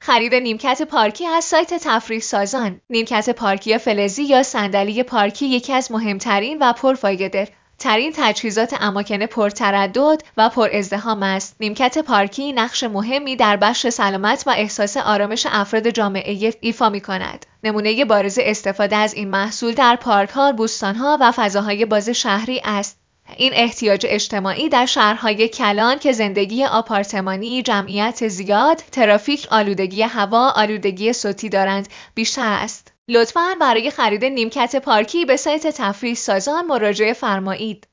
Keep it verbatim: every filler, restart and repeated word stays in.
خرید نیمکت پارکی از سایت تفریح سازان. نیمکت پارکی فلزی یا صندلی پارکی یکی از مهمترین و پرفایده ترین تجهیزات اماکن پرتردد و پر ازدحام است. نیمکت پارکی نقش مهمی در بخش سلامت و احساس آرامش افراد جامعه ایفا می‌کند. نمونه بارز استفاده از این محصول در پارک‌ها، بوستان‌ها و فضاهای باز شهری است. این احتیاج اجتماعی در شهرهای کلان که زندگی آپارتمانی، جمعیت زیاد، ترافیک، آلودگی هوا، آلودگی صوتی دارند بیشتر است. لطفاً برای خرید نیمکت پارکی به سایت تفریح سازان مراجعه فرمایید.